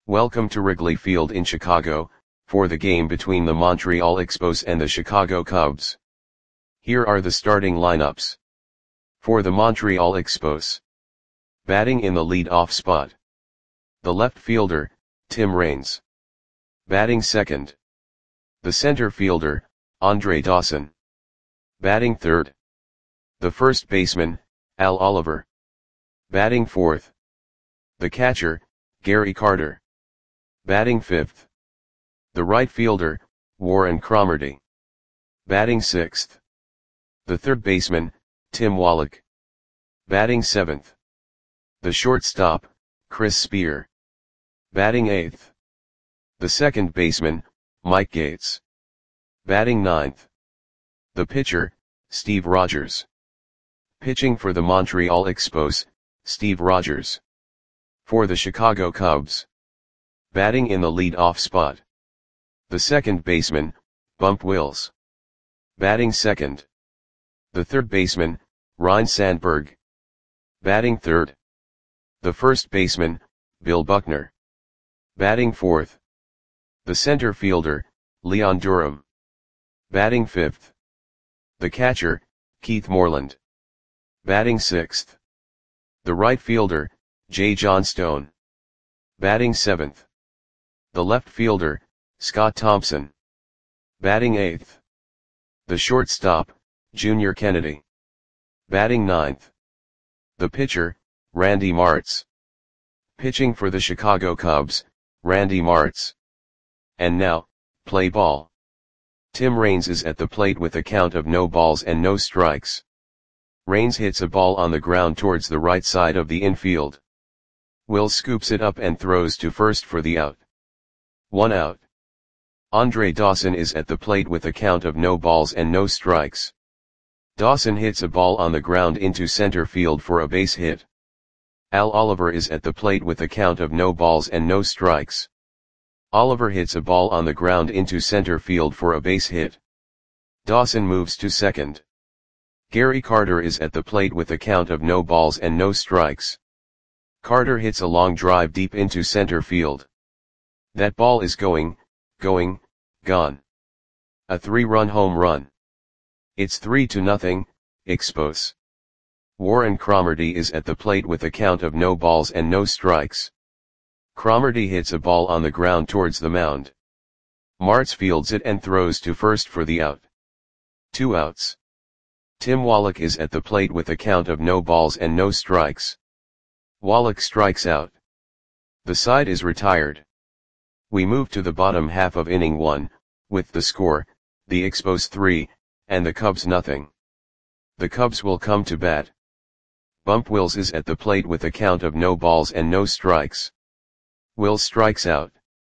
Welcome to Wrigley Field in Chicago, for the game between the Montreal Expos and the Chicago Cubs. Here are the starting lineups. For the Montreal Expos. Batting in the lead-off spot. The left fielder, Tim Raines. Batting second. The center fielder, Andre Dawson. Batting third. The first baseman, Al Oliver. Batting fourth. The catcher, Gary Carter. Batting fifth. The right fielder, Warren Cromartie. Batting sixth. The third baseman, Tim Wallach. Batting seventh. The shortstop, Chris Spear. Batting eighth. The second baseman, Mike Gates. Batting ninth. The pitcher, Steve Rogers. Pitching for the Montreal Expos, Steve Rogers. For the Chicago Cubs. Batting in the lead-off spot. The second baseman, Bump Wills. Batting second. The third baseman, Ryne Sandberg. Batting third. The first baseman, Bill Buckner. Batting fourth. The center fielder, Leon Durham. Batting fifth. The catcher, Keith Moreland. Batting sixth. The right fielder, Jay Johnstone. Batting seventh. The left fielder, Scott Thompson. Batting eighth. The shortstop, Junior Kennedy. Batting ninth. The pitcher, Randy Martz. Pitching for the Chicago Cubs, Randy Martz. And now, play ball. Tim Raines is at the plate with a count of no balls and no strikes. Raines hits a ball on the ground towards the right side of the infield. Wills scoops it up and throws to first for the out. 1 out. Andre Dawson is at the plate with a count of no balls and no strikes. Dawson hits a ball on the ground into center field for a base hit. Al Oliver is at the plate with a count of no balls and no strikes. Oliver hits a ball on the ground into center field for a base hit. Dawson moves to second. Gary Carter is at the plate with a count of no balls and no strikes. Carter hits a long drive deep into center field. That ball is gone. A 3-run home run. It's 3-0, Expos. Warren Cromartie is at the plate with a count of no balls and no strikes. Cromartie hits a ball on the ground towards the mound. Martz fields it and throws to first for the out. 2 outs. Tim Wallach is at the plate with a count of no balls and no strikes. Wallach strikes out. The side is retired. We move to the bottom half of inning 1, with the score, the Expos 3, and the Cubs nothing. The Cubs will come to bat. Bump Wills is at the plate with a count of no balls and no strikes. Wills strikes out.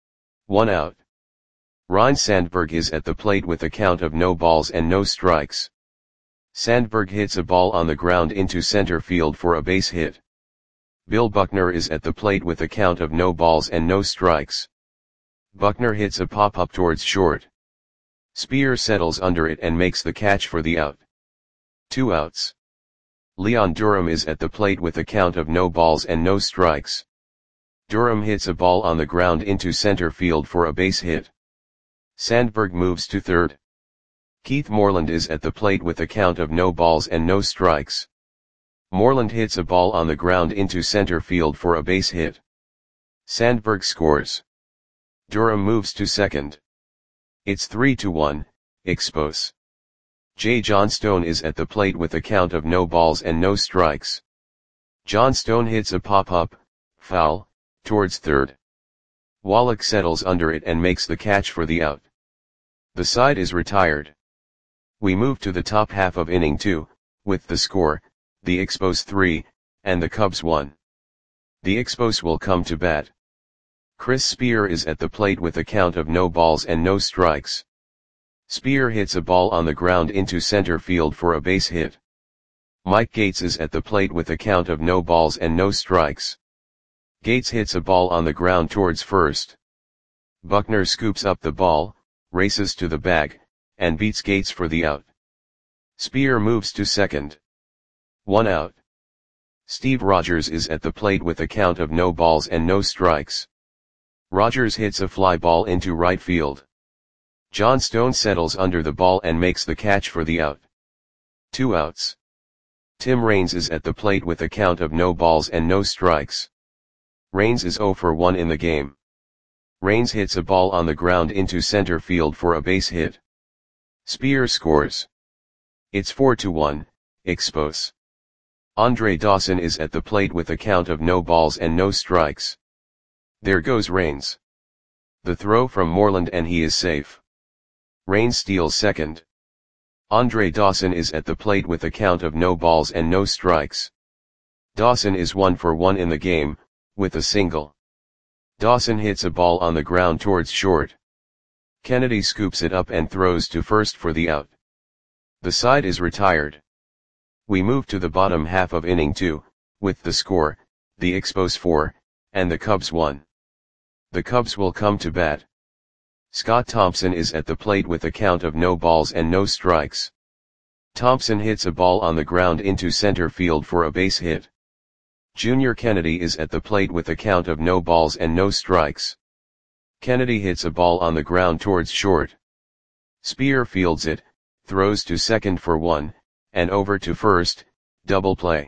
1 out. Ryne Sandberg is at the plate with a count of no balls and no strikes. Sandberg hits a ball on the ground into center field for a base hit. Bill Buckner is at the plate with a count of no balls and no strikes. Buckner hits a pop-up towards short. Spear settles under it and makes the catch for the out. 2 outs. Leon Durham is at the plate with a count of no balls and no strikes. Durham hits a ball on the ground into center field for a base hit. Sandberg moves to third. Keith Moreland is at the plate with a count of no balls and no strikes. Moreland hits a ball on the ground into center field for a base hit. Sandberg scores. Durham moves to second. It's 3-1, Expos. Jay Johnstone is at the plate with a count of no balls and no strikes. Johnstone hits a pop-up, foul, towards third. Wallach settles under it and makes the catch for the out. The side is retired. We move to the top half of inning 2, with the score, the Expos 3, and the Cubs 1. The Expos will come to bat. Chris Spear is at the plate with a count of no balls and no strikes. Spear hits a ball on the ground into center field for a base hit. Mike Gates is at the plate with a count of no balls and no strikes. Gates hits a ball on the ground towards first. Buckner scoops up the ball, races to the bag, and beats Gates for the out. Spear moves to second. 1 out. Steve Rogers is at the plate with a count of no balls and no strikes. Rogers hits a fly ball into right field. John Stone settles under the ball and makes the catch for the out. 2 outs. Tim Raines is at the plate with a count of no balls and no strikes. Raines is 0 for 1 in the game. Raines hits a ball on the ground into center field for a base hit. Speer scores. It's 4-1, Expos. Andre Dawson is at the plate with a count of no balls and no strikes. There goes Raines. The throw from Moreland and he is safe. Raines steals second. Andre Dawson is at the plate with a count of no balls and no strikes. Dawson is 1 for 1 in the game, with a single. Dawson hits a ball on the ground towards short. Kennedy scoops it up and throws to first for the out. The side is retired. We move to the bottom half of inning 2, with the score, the Expos 4, and the Cubs 1. The Cubs will come to bat. Scott Thompson is at the plate with a count of no balls and no strikes. Thompson hits a ball on the ground into center field for a base hit. Junior Kennedy is at the plate with a count of no balls and no strikes. Kennedy hits a ball on the ground towards short. Speer fields it, throws to second for 1, and over to first, double play.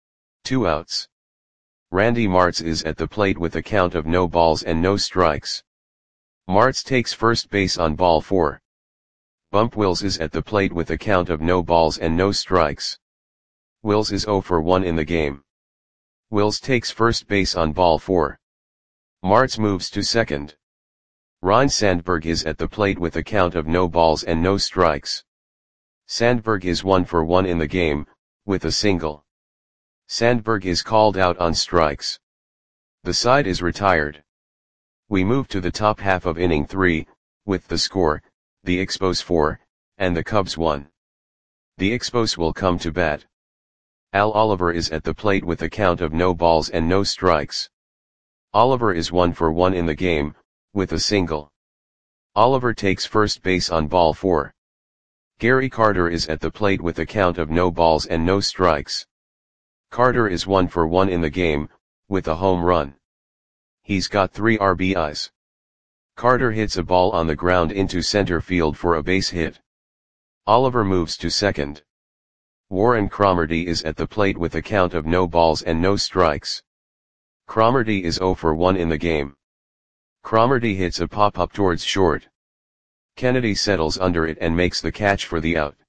2 outs. Randy Martz is at the plate with a count of no balls and no strikes. Martz takes first base on ball 4. Bump Wills is at the plate with a count of no balls and no strikes. Wills is 0 for 1 in the game. Wills takes first base on ball 4. Martz moves to second. Ryne Sandberg is at the plate with a count of no balls and no strikes. Sandberg is 1 for 1 in the game, with a single. Sandberg is called out on strikes. The side is retired. We move to the top half of inning 3, with the score, the Expos 4, and the Cubs 1. The Expos will come to bat. Al Oliver is at the plate with a count of no balls and no strikes. Oliver is 1 for 1 in the game, with a single. Oliver takes first base on ball 4. Gary Carter is at the plate with a count of no balls and no strikes. Carter is 1 for 1 in the game, with a home run. He's got 3 RBIs. Carter hits a ball on the ground into center field for a base hit. Oliver moves to second. Warren Cromartie is at the plate with a count of no balls and no strikes. Cromartie is 0 for 1 in the game. Cromartie hits a pop-up towards short. Kennedy settles under it and makes the catch for the out.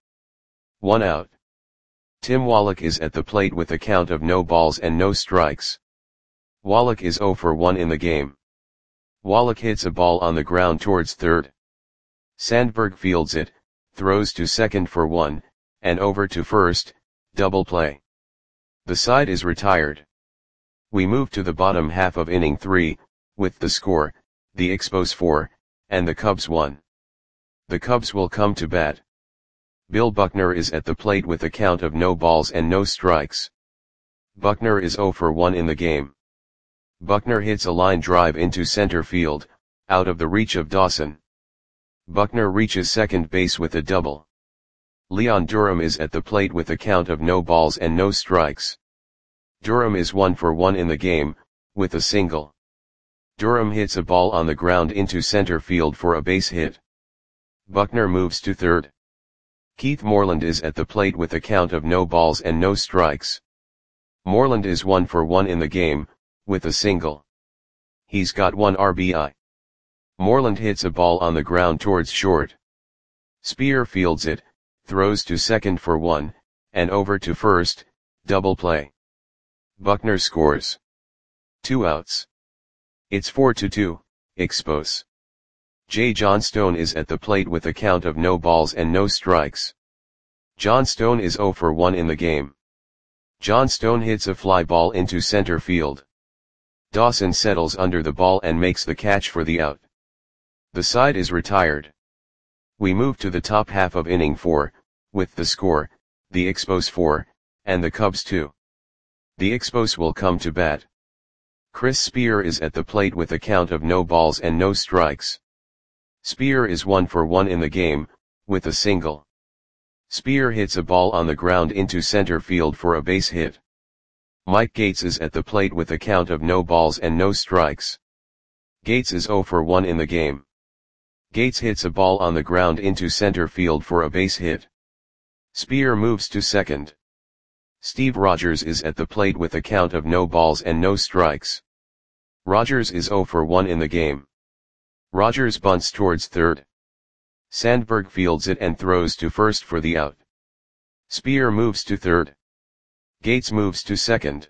1 out. Tim Wallach is at the plate with a count of no balls and no strikes. Wallach is 0 for 1 in the game. Wallach hits a ball on the ground towards third. Sandberg fields it, throws to second for 1, and over to first, double play. The side is retired. We move to the bottom half of inning 3, with the score, the Expos 4, and the Cubs 1. The Cubs will come to bat. Bill Buckner is at the plate with a count of no balls and no strikes. Buckner is 0 for 1 in the game. Buckner hits a line drive into center field, out of the reach of Dawson. Buckner reaches second base with a double. Leon Durham is at the plate with a count of no balls and no strikes. Durham is 1 for 1 in the game, with a single. Durham hits a ball on the ground into center field for a base hit. Buckner moves to third. Keith Moreland is at the plate with a count of no balls and no strikes. Moreland is 1 for 1 in the game, with a single. He's got 1 RBI. Moreland hits a ball on the ground towards short. Speer fields it, throws to second for 1, and over to first, double play. Buckner scores. 2 outs. It's 4-2, Expos. J. John Stone is at the plate with a count of no balls and no strikes. John Stone is 0 for 1 in the game. John Stone hits a fly ball into center field. Dawson settles under the ball and makes the catch for the out. The side is retired. We move to the top half of inning 4, with the score, the Expos 4, and the Cubs 2. The Expos will come to bat. Chris Speer is at the plate with a count of no balls and no strikes. Speer is 1 for 1 in the game, with a single. Speer hits a ball on the ground into center field for a base hit. Mike Gates is at the plate with a count of no balls and no strikes. Gates is 0 for 1 in the game. Gates hits a ball on the ground into center field for a base hit. Speer moves to second. Steve Rogers is at the plate with a count of no balls and no strikes. Rogers is 0 for 1 in the game. Rogers bunts towards third. Sandberg fields it and throws to first for the out. Speer moves to third. Gates moves to second.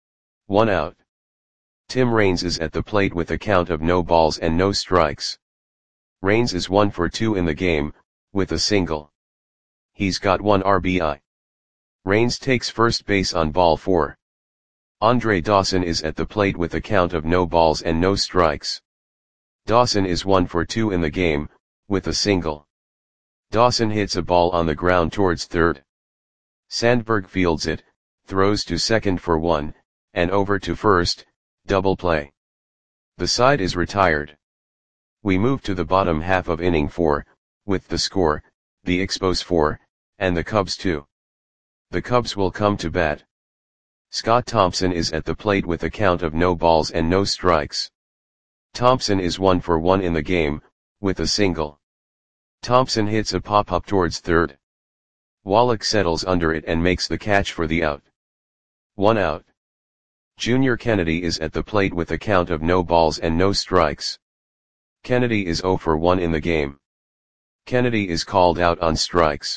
1 out. Tim Raines is at the plate with a count of no balls and no strikes. Raines is 1 for 2 in the game, with a single. He's got 1 RBI. Raines takes first base on ball 4. Andre Dawson is at the plate with a count of no balls and no strikes. Dawson is 1 for 2 in the game, with a single. Dawson hits a ball on the ground towards third. Sandberg fields it, throws to second for 1, and over to first, double play. The side is retired. We move to the bottom half of inning 4, with the score, the Expos 4, and the Cubs 2. The Cubs will come to bat. Scott Thompson is at the plate with a count of no balls and no strikes. Thompson is 1 for 1 in the game, with a single. Thompson hits a pop-up towards third. Wallach settles under it and makes the catch for the out. 1 out. Junior Kennedy is at the plate with a count of no balls and no strikes. Kennedy is 0 for 1 in the game. Kennedy is called out on strikes.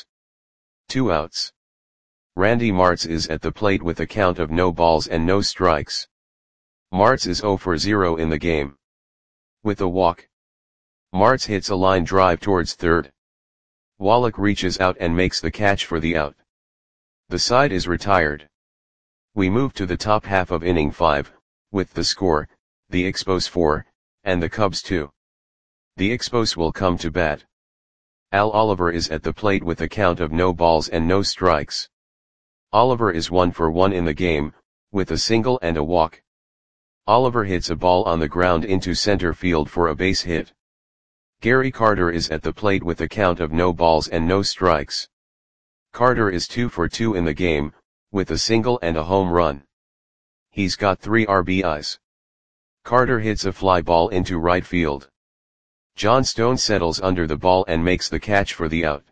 2 outs. Randy Martz is at the plate with a count of no balls and no strikes. Martz is 0 for 0 in the game. With a walk. Martz hits a line drive towards third. Wallach reaches out and makes the catch for the out. The side is retired. We move to the top half of inning 5, with the score, the Expos 4, and the Cubs 2. The Expos will come to bat. Al Oliver is at the plate with a count of no balls and no strikes. Oliver is 1 for 1 in the game, with a single and a walk. Oliver hits a ball on the ground into center field for a base hit. Gary Carter is at the plate with a count of no balls and no strikes. Carter is 2 for 2 in the game, with a single and a home run. He's got 3 RBIs. Carter hits a fly ball into right field. John Stone settles under the ball and makes the catch for the out.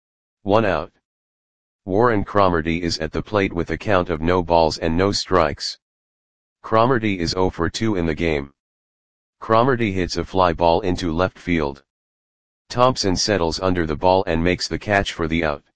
1 out. Warren Cromartie is at the plate with a count of no balls and no strikes. Cromartie is 0 for 2 in the game. Cromartie hits a fly ball into left field. Thompson settles under the ball and makes the catch for the out.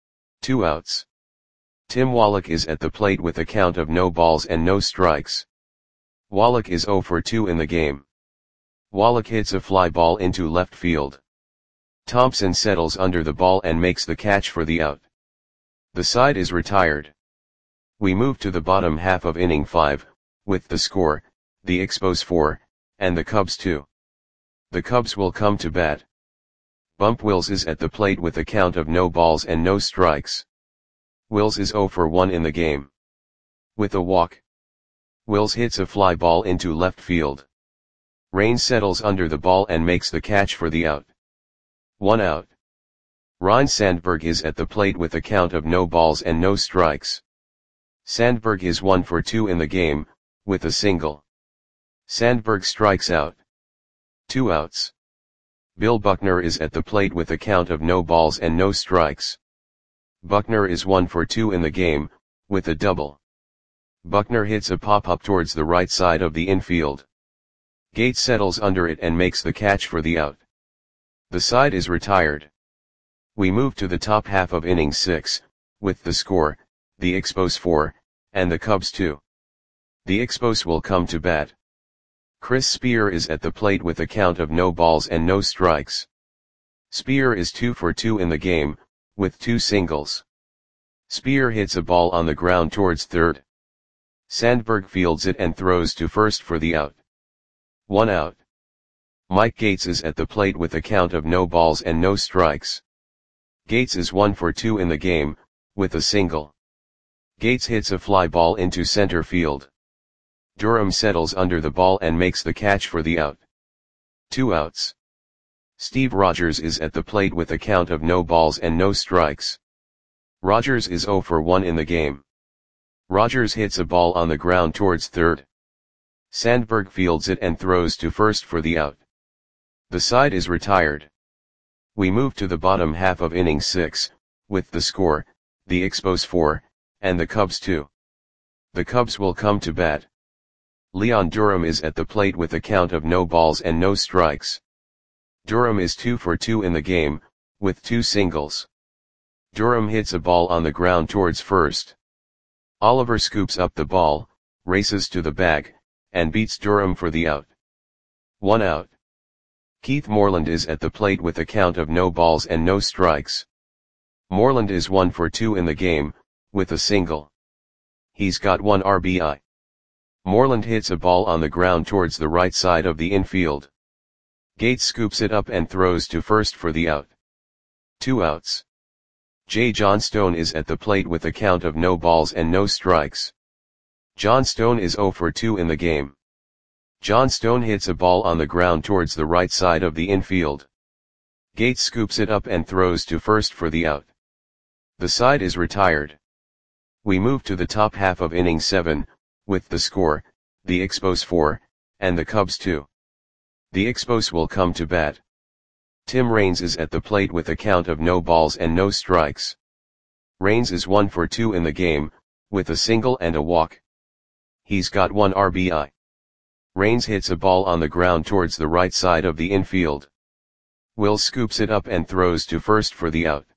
2 outs. Tim Wallach is at the plate with a count of no balls and no strikes. Wallach is 0 for 2 in the game. Wallach hits a fly ball into left field. Thompson settles under the ball and makes the catch for the out. The side is retired. We move to the bottom half of inning 5, with the score, the Expos 4, and the Cubs 2. The Cubs will come to bat. Bump Wills is at the plate with a count of no balls and no strikes. Wills is 0 for 1 in the game. With a walk. Wills hits a fly ball into left field. Raines settles under the ball and makes the catch for the out. 1 out. Ryne Sandberg is at the plate with a count of no balls and no strikes. Sandberg is 1 for 2 in the game, with a single. Sandberg strikes out. 2 outs. Bill Buckner is at the plate with a count of no balls and no strikes. Buckner is 1 for 2 in the game, with a double. Buckner hits a pop-up towards the right side of the infield. Gates settles under it and makes the catch for the out. The side is retired. We move to the top half of inning 6, with the score, the Expos 4, and the Cubs 2. The Expos will come to bat. Chris Speer is at the plate with a count of no balls and no strikes. Speer is 2 for 2 in the game, with 2 singles. Speer hits a ball on the ground towards third. Sandberg fields it and throws to first for the out. 1 out. Mike Gates is at the plate with a count of no balls and no strikes. Gates is 1 for 2 in the game, with a single. Gates hits a fly ball into center field. Durham settles under the ball and makes the catch for the out. 2 outs. Steve Rogers is at the plate with a count of no balls and no strikes. Rogers is 0 for 1 in the game. Rogers hits a ball on the ground towards third. Sandberg fields it and throws to first for the out. The side is retired. We move to the bottom half of inning 6, with the score, the Expos 4, and the Cubs 2. The Cubs will come to bat. Leon Durham is at the plate with a count of no balls and no strikes. Durham is 2 for 2 in the game, with 2 singles. Durham hits a ball on the ground towards first. Oliver scoops up the ball, races to the bag, and beats Durham for the out. 1 out. Keith Moreland is at the plate with a count of no balls and no strikes. Moreland is 1 for 2 in the game, with a single. He's got 1 RBI. Moreland hits a ball on the ground towards the right side of the infield. Gates scoops it up and throws to first for the out. 2 outs. Jay Johnstone is at the plate with a count of no balls and no strikes. Johnstone is 0 for 2 in the game. Johnstone hits a ball on the ground towards the right side of the infield. Gates scoops it up and throws to first for the out. The side is retired. We move to the top half of inning 7, with the score, the Expos 4, and the Cubs 2. The Expos will come to bat. Tim Raines is at the plate with a count of no balls and no strikes. Raines is 1 for 2 in the game, with a single and a walk. He's got 1 RBI. Raines hits a ball on the ground towards the right side of the infield. Will scoops it up and throws to first for the out.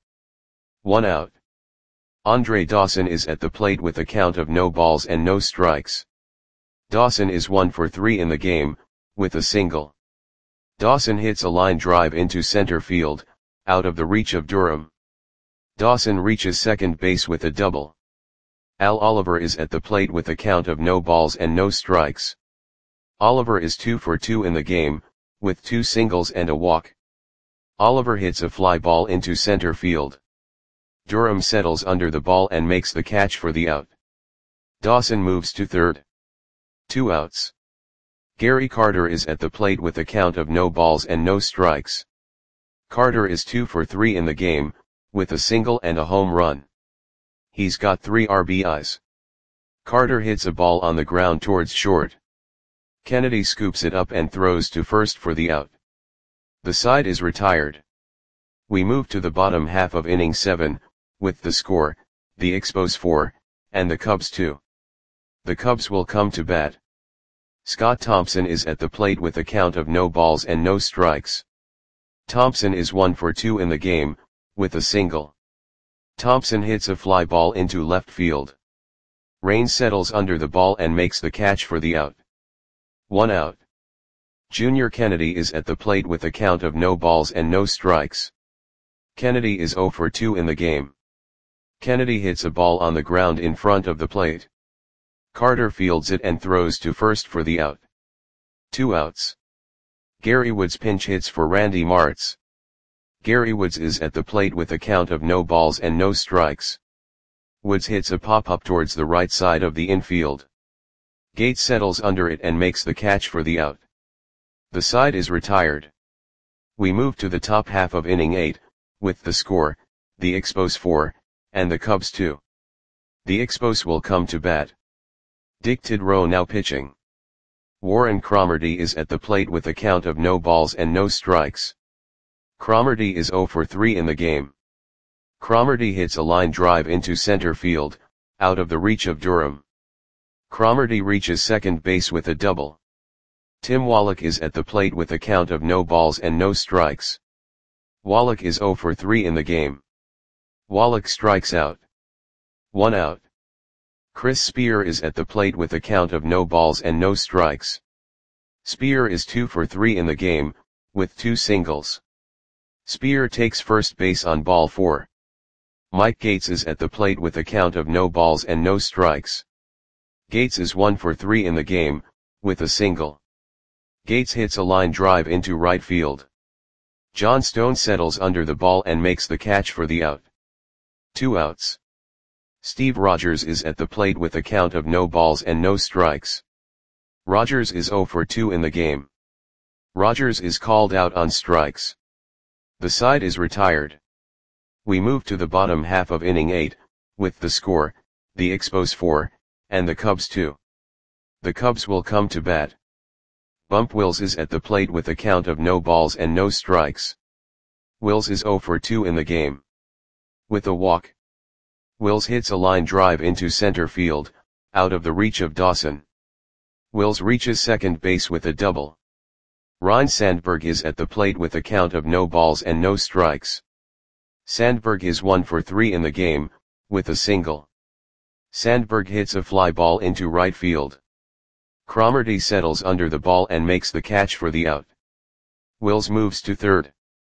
1 out. Andre Dawson is at the plate with a count of no balls and no strikes. Dawson is 1 for 3 in the game, with a single. Dawson hits a line drive into center field, out of the reach of Durham. Dawson reaches second base with a double. Al Oliver is at the plate with a count of no balls and no strikes. Oliver is 2 for 2 in the game, with 2 singles and a walk. Oliver hits a fly ball into center field. Durham settles under the ball and makes the catch for the out. Dawson moves to third. 2 outs. Gary Carter is at the plate with a count of no balls and no strikes. Carter is 2 for 3 in the game, with a single and a home run. He's got 3 RBIs. Carter hits a ball on the ground towards short. Kennedy scoops it up and throws to first for the out. The side is retired. We move to the bottom half of inning 7, with the score, the Expos 4, and the Cubs 2. The Cubs will come to bat. Scott Thompson is at the plate with a count of no balls and no strikes. Thompson is 1 for 2 in the game, with a single. Thompson hits a fly ball into left field. Raines settles under the ball and makes the catch for the out. 1 out. Junior Kennedy is at the plate with a count of no balls and no strikes. Kennedy is 0 for 2 in the game. Kennedy hits a ball on the ground in front of the plate. Carter fields it and throws to first for the out. 2 outs. Gary Woods pinch hits for Randy Martz. Gary Woods is at the plate with a count of no balls and no strikes. Woods hits a pop-up towards the right side of the infield. Gates settles under it and makes the catch for the out. The side is retired. We move to the top half of inning 8, with the score, the Expos 4, and the Cubs 2. The Expos will come to bat. Dick Tidrow now pitching. Warren Cromartie is at the plate with a count of no balls and no strikes. Cromartie is 0 for 3 in the game. Cromartie hits a line drive into center field, out of the reach of Durham. Cromartie reaches second base with a double. Tim Wallach is at the plate with a count of no balls and no strikes. Wallach is 0 for 3 in the game. Wallach strikes out. 1 out. Chris Spear is at the plate with a count of no balls and no strikes. Spear is 2 for 3 in the game, with 2 singles. Spear takes first base on ball 4. Mike Gates is at the plate with a count of no balls and no strikes. Gates is 1 for 3 in the game, with a single. Gates hits a line drive into right field. Johnstone settles under the ball and makes the catch for the out. 2 outs. Steve Rogers is at the plate with a count of no balls and no strikes. Rogers is 0 for 2 in the game. Rogers is called out on strikes. The side is retired. We move to the bottom half of inning 8, with the score, the Expos 4, and the Cubs 2. The Cubs will come to bat. Bump Wills is at the plate with a count of no balls and no strikes. Wills is 0 for 2 in the game. With a walk. Wills hits a line drive into center field, out of the reach of Dawson. Wills reaches second base with a double. Ryne Sandberg is at the plate with a count of no balls and no strikes. Sandberg is 1 for 3 in the game, with a single. Sandberg hits a fly ball into right field. Cromartie settles under the ball and makes the catch for the out. Wills moves to third.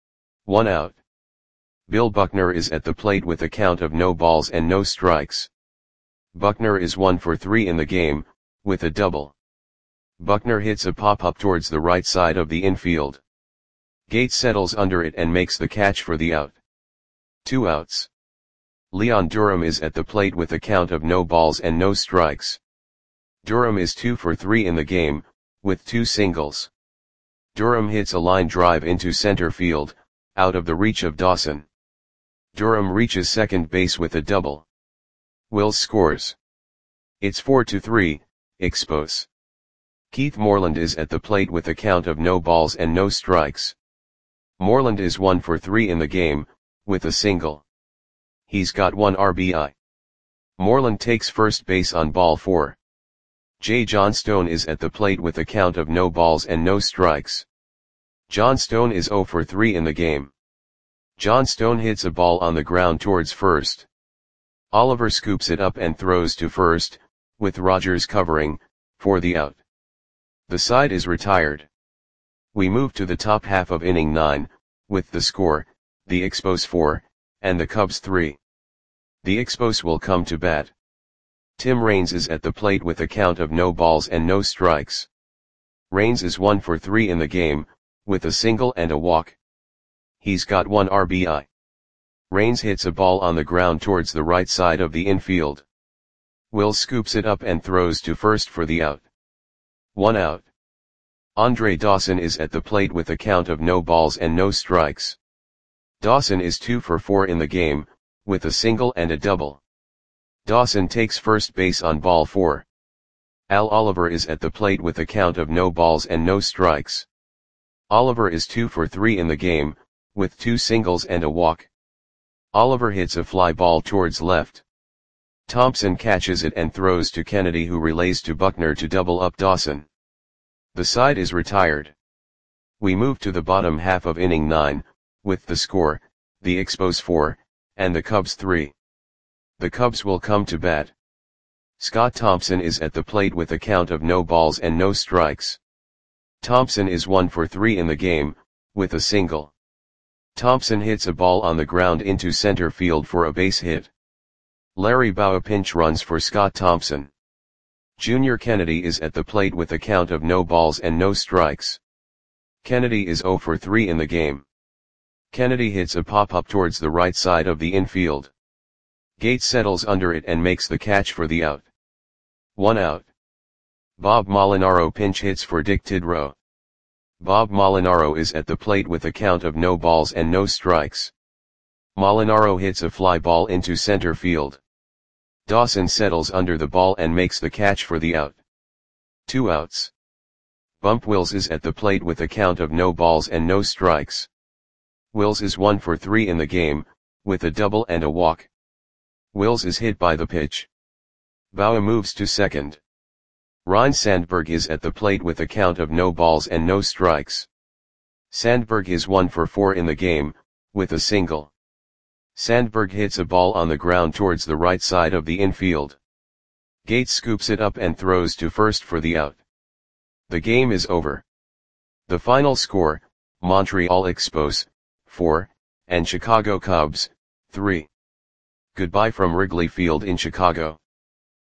1 out. Bill Buckner is at the plate with a count of no balls and no strikes. Buckner is 1 for 3 in the game, with a double. Buckner hits a pop-up towards the right side of the infield. Gates settles under it and makes the catch for the out. 2 outs. Leon Durham is at the plate with a count of no balls and no strikes. Durham is 2 for 3 in the game, with 2 singles. Durham hits a line drive into center field, out of the reach of Dawson. Durham reaches second base with a double. Wills scores. It's 4-3, Expos. Keith Moreland is at the plate with a count of no balls and no strikes. Moreland is 1 for 3 in the game, with a single. He's got 1 RBI. Moreland takes first base on ball 4. J. Johnstone is at the plate with a count of no balls and no strikes. Johnstone is 0 for 3 in the game. Johnstone hits a ball on the ground towards first. Oliver scoops it up and throws to first, with Rogers covering, for the out. The side is retired. We move to the top half of inning 9, with the score, the Expos 4, and the Cubs 3. The Expos will come to bat. Tim Raines is at the plate with a count of no balls and no strikes. Raines is 1 for 3 in the game, with a single and a walk. He's got 1 RBI. Raines hits a ball on the ground towards the right side of the infield. Wills scoops it up and throws to first for the out. 1 out. Andre Dawson is at the plate with a count of no balls and no strikes. Dawson is 2 for 4 in the game, with a single and a double. Dawson takes first base on ball 4. Al Oliver is at the plate with a count of no balls and no strikes. Oliver is 2 for 3 in the game, with 2 singles and a walk. Oliver hits a fly ball towards left. Thompson catches it and throws to Kennedy, who relays to Buckner to double up Dawson. The side is retired. We move to the bottom half of inning 9, with the score, the Expos 4, and the Cubs 3. The Cubs will come to bat. Scott Thompson is at the plate with a count of no balls and no strikes. Thompson is 1 for 3 in the game, with a single. Thompson hits a ball on the ground into center field for a base hit. Larry Bowa pinch runs for Scott Thompson. Junior Kennedy is at the plate with a count of no balls and no strikes. Kennedy is 0 for 3 in the game. Kennedy hits a pop-up towards the right side of the infield. Gates settles under it and makes the catch for the out. 1 out. Bob Molinaro pinch hits for Dick Tidrow. Bob Molinaro is at the plate with a count of no balls and no strikes. Molinaro hits a fly ball into center field. Dawson settles under the ball and makes the catch for the out. 2 outs. Bump Wills is at the plate with a count of no balls and no strikes. Wills is 1 for 3 in the game, with a double and a walk. Wills is hit by the pitch. Bowa moves to second. Ryne Sandberg is at the plate with a count of no balls and no strikes. Sandberg is 1 for 4 in the game, with a single. Sandberg hits a ball on the ground towards the right side of the infield. Gates scoops it up and throws to first for the out. The game is over. The final score, Montreal Expos, 4, and Chicago Cubs, 3. Goodbye from Wrigley Field in Chicago.